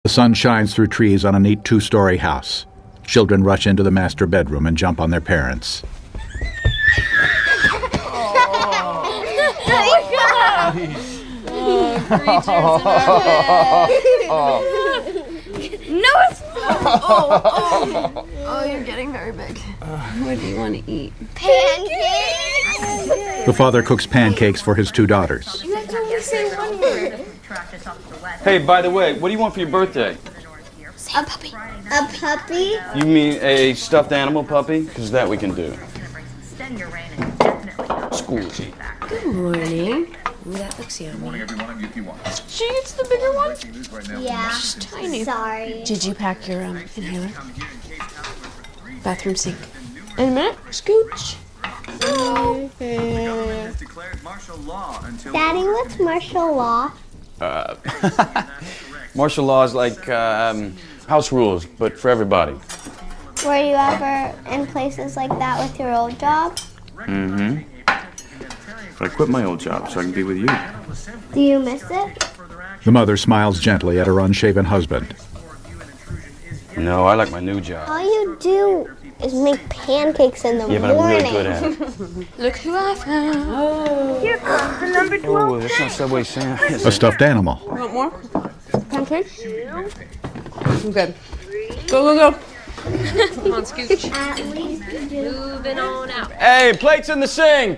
The sun shines through trees on a neat two-story house. Children rush into the master bedroom and jump on their parents. No, it's not. Oh, you're getting very big. What do you want to eat? Pancakes! The father cooks pancakes for his two daughters. You have to only say one word. Hey, by the way, what do you want for your birthday? A puppy. A puppy? You mean a stuffed animal puppy? Because that we can do. School. Good morning. Ooh, that looks yummy. Gee, it's the bigger one? Yeah. She's tiny. Sorry. Did you pack your inhaler? Bathroom sink. In a minute. Scooch. Daddy, what's martial law? Martial law is like house rules, but for everybody. Were you ever in places like that with your old job? Mm-hmm. But I quit my old job so I can be with you. Do you miss it? The mother smiles gently at her unshaven husband. No, I like my new job. All you do is make pancakes in the Yeah, but I'm morning. really good at it. Look who I found. Here comes the number 12. Oh, that's not Subway Sam. A stuffed animal. Want more? Pancakes? I'm good. Go. Come on, Scooch. At least you do. Moving on out. Hey, plates in the sink!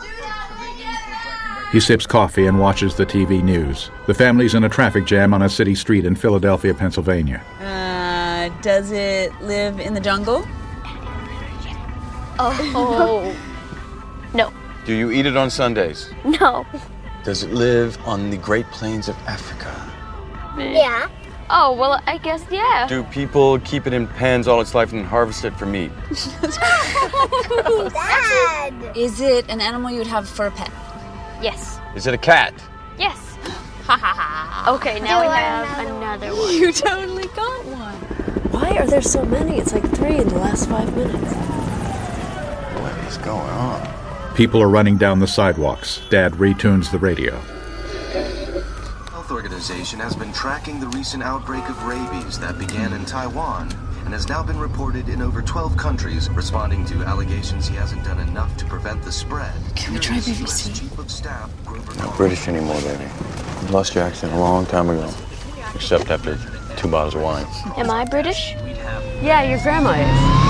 He sips coffee and watches the TV news. The family's in a traffic jam on a city street in Philadelphia, Pennsylvania. Does it live in the jungle? Oh. No. Do you eat it on Sundays? No. Does it live on the Great Plains of Africa? Yeah. Oh, well, I guess, yeah. Do people keep it in pens all its life and harvest it for meat? Dad! Is it an animal you would have for a pet? Yes. Is it a cat? Yes. Ha ha ha. Okay, now we have another one. You totally got one. Why are there so many? It's like 3 in the last 5 minutes. What is going on? People are running down the sidewalks. Dad retunes the radio. Health Organization has been tracking the recent outbreak of rabies that began in Taiwan and has now been reported in over 12 countries, responding to allegations he hasn't done enough to prevent the spread. Can we try BBC? Chief of Staff, Grover Not British anymore, baby. You lost your accent a long time ago. Except after 2 bottles of wine. Am I British? Yeah, your grandma is.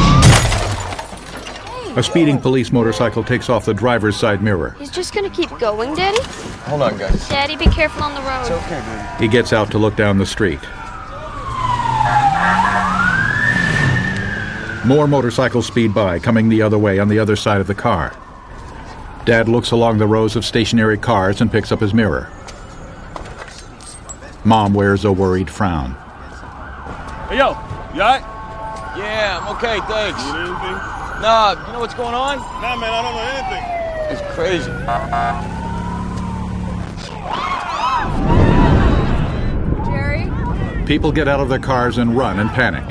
A speeding police motorcycle takes off the driver's side mirror. He's just gonna keep going, Daddy? Hold on, guys. Daddy, be careful on the road. It's okay, baby. He gets out to look down the street. More motorcycles speed by, coming the other way on the other side of the car. Dad looks along the rows of stationary cars and picks up his mirror. Mom wears a worried frown. Hey, yo, you all right? Yeah, I'm okay, thanks. You need anything? Nah, you know what's going on? Nah, man, I don't know anything. It's crazy. Jerry? People get out of their cars and run in panic.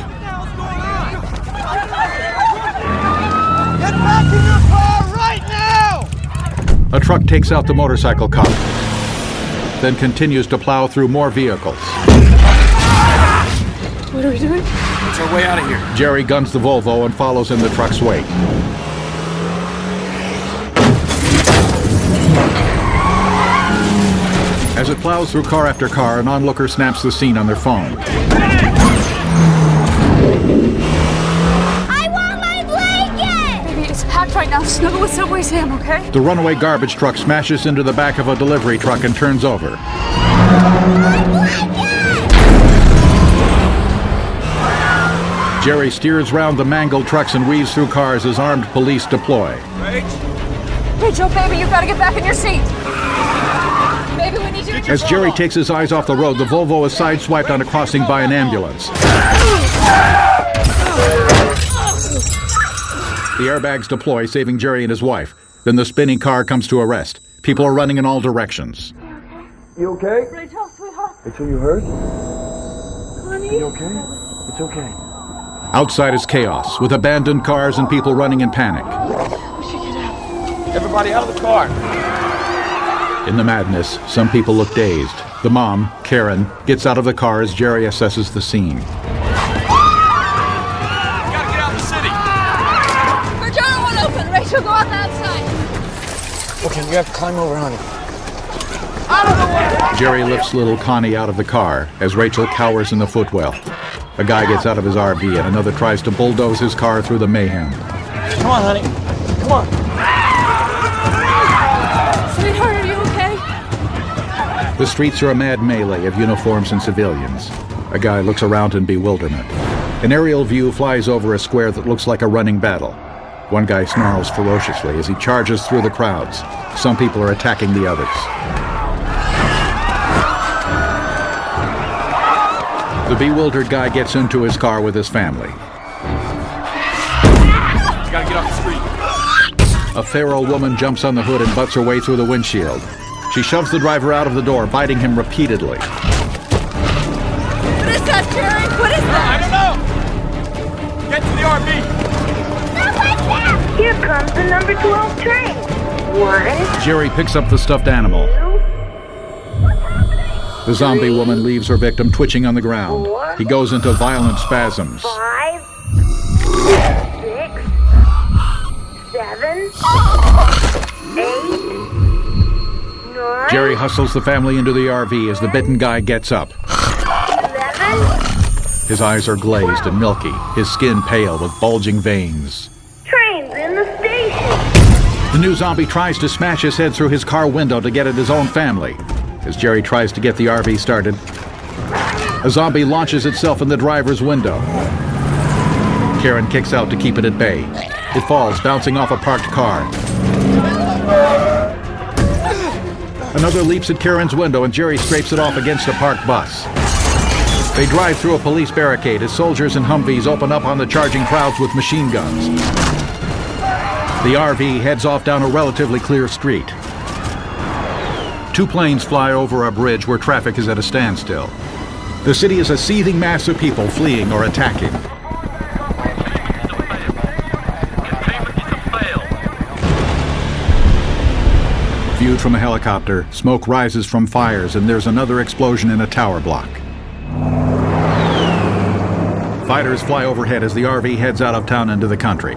Get back in your car right now! A truck takes out the motorcycle cop, then continues to plow through more vehicles. What are we doing? What's our way out of here? Jerry guns the Volvo and follows in the truck's wake. As it plows through car after car, an onlooker snaps the scene on their phone. I want my blanket! Baby, it's packed right now. Snuggle with Subway Sam, okay? The runaway garbage truck smashes into the back of a delivery truck and turns over. My blanket! Jerry steers round the mangled trucks and weaves through cars as armed police deploy. Rachel, baby, you've got to get back in your seat. Baby, we need you to As Jerry takes his eyes off the road, the Volvo is sideswiped on a crossing by an ambulance. The airbags deploy, saving Jerry and his wife. Then the spinning car comes to a rest. People are running in all directions. You okay? Rachel, sweetheart. Rachel, you hurt? Honey. You okay? It's okay. Outside is chaos, with abandoned cars and people running in panic. Everybody out of the car. In the madness, some people look dazed. The mom, Karen, gets out of the car as Jerry assesses the scene. Gotta get out of the city. Her door won't open. Rachel, go on the outside. Okay, we have to climb over, honey. Jerry lifts little Connie out of the car as Rachel cowers in the footwell. A guy gets out of his RV and another tries to bulldoze his car through the mayhem. Come on, honey. Come on. Sweetheart, are you okay? The streets are a mad melee of uniforms and civilians. A guy looks around in bewilderment. An aerial view flies over a square that looks like a running battle. One guy snarls ferociously as he charges through the crowds. Some people are attacking the others. The bewildered guy gets into his car with his family. Gotta get off the street. A feral woman jumps on the hood and butts her way through the windshield. She shoves the driver out of the door, biting him repeatedly. What is that, Jerry? What is I that? don't know. Get to the RV. Here comes the number 12 train. 1, Jerry picks up the stuffed animal. 2, The zombie woman leaves her victim twitching on the ground. He goes into violent spasms. 5, 6, 7, 8, 9, Jerry hustles the family into the RV as the bitten guy gets up. 11. His eyes are glazed and milky, his skin pale with bulging veins. Train's in the station. The new zombie tries to smash his head through his car window to get at his own family. As Jerry tries to get the RV started, a zombie launches itself in the driver's window. Karen kicks out to keep it at bay. It falls, bouncing off a parked car. Another leaps at Karen's window and Jerry scrapes it off against a parked bus. They drive through a police barricade as soldiers and Humvees open up on the charging crowds with machine guns. The RV heads off down a relatively clear street. Two planes fly over a bridge where traffic is at a standstill. The city is a seething mass of people fleeing or attacking. Viewed from a helicopter, smoke rises from fires and there's another explosion in a tower block. Fighters fly overhead as the RV heads out of town into the country.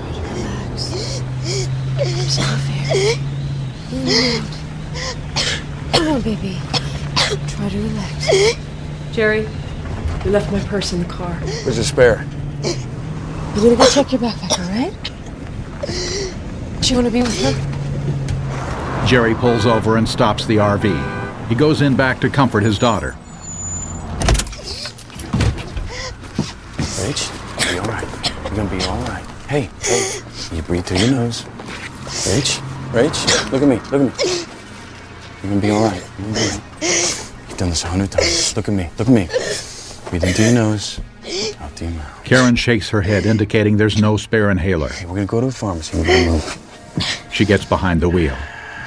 Come on, baby. Try to relax. Jerry, you left my purse in the car. Where's the spare? You're gonna go check your backpack, all right? Do you want to be with her? Jerry pulls over and stops the RV. He goes in back to comfort his daughter. Rach, you'll be all right. You're gonna be all right. Hey, you breathe through your nose. Rach, look at me. You're gonna be all right. You've done this 100 times. Look at me. Breathe in through your nose, out through your mouth. Karen shakes her head, indicating there's no spare inhaler. Hey, we're gonna go to a pharmacy. We're gonna move. She gets behind the wheel.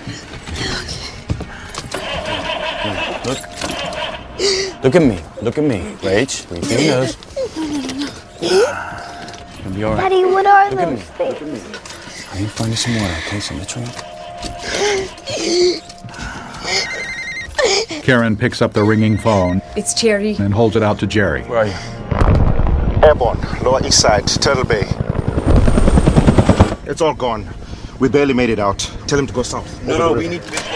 Look at me. Rach, breathe through your nose. You're gonna be all right. Daddy, what are Look at those me. things? I need to find you some water, okay? Some Nutrient. Karen picks up the ringing phone It's Jerry. and holds it out to Jerry. Where are you? Airborne, Lower East Side, Turtle Bay. It's all gone. We barely made it out. Tell him to go south. No, we need to be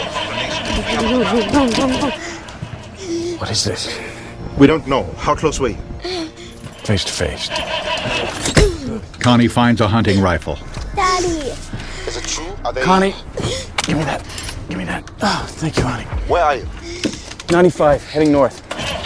What is this? We don't know. How close were you? Face to face. Connie finds a hunting rifle. Daddy. Is it true? Are they... Connie, give me that. Oh, thank you, honey. Where are you? 95, heading north.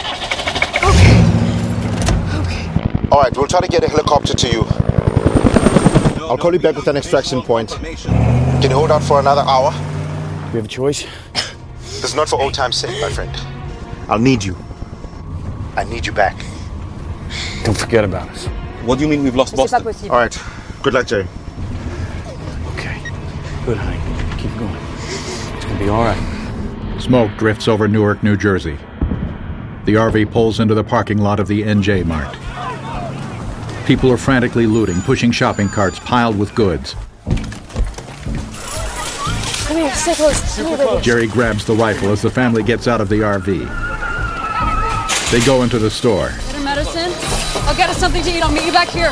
All right, we'll try to get a helicopter to you. I'll call you back with an extraction point. Can you hold out for another hour? Do we have a choice? This is not for old time's sake, my friend. I'll need you. I need you back. Don't forget about us. What do you mean we've lost Boston? All right. Good luck, Jerry. Okay. Good, honey. Keep going. It's gonna be all right. Smoke drifts over Newark, New Jersey. The RV pulls into the parking lot of the NJ Mart. People are frantically looting, pushing shopping carts piled with goods. Come here. Stay close. Come here, baby. Jerry grabs the rifle as the family gets out of the RV. They go into the store. Get her medicine. I'll get us something to eat. I'll meet you back here.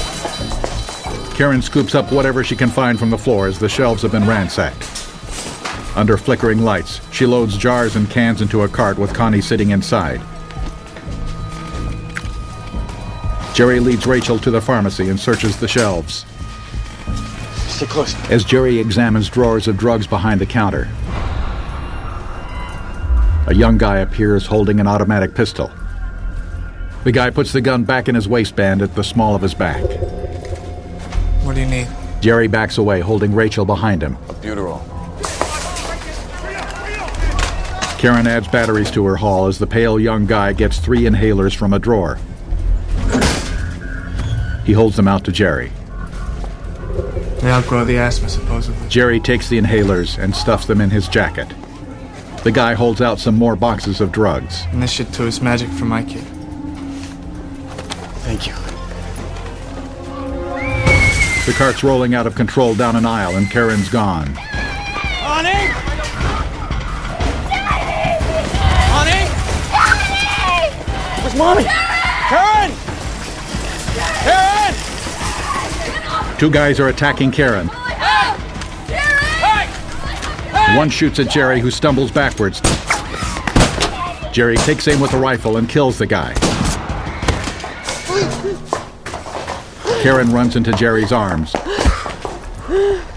Karen scoops up whatever she can find from the floor as the shelves have been ransacked. Under flickering lights, she loads jars and cans into a cart with Connie sitting inside. Jerry leads Rachel to the pharmacy and searches the shelves. Stay close. As Jerry examines drawers of drugs behind the counter, a young guy appears holding an automatic pistol. The guy puts the gun back in his waistband at the small of his back. What do you need? Jerry backs away, holding Rachel behind him. Albuterol. Karen adds batteries to her haul as the pale young guy gets 3 inhalers from a drawer. He holds them out to Jerry. They outgrow the asthma, supposedly. Jerry takes the inhalers and stuffs them in his jacket. The guy holds out some more boxes of drugs. And this shit too is magic for my kid. Thank you. The cart's rolling out of control down an aisle and Karen's gone. Honey! Honey! Where's Mommy? Karen! Karen! 2 guys are attacking Karen. One shoots at Jerry, who stumbles backwards. Jerry takes aim with a rifle and kills the guy. Karen runs into Jerry's arms.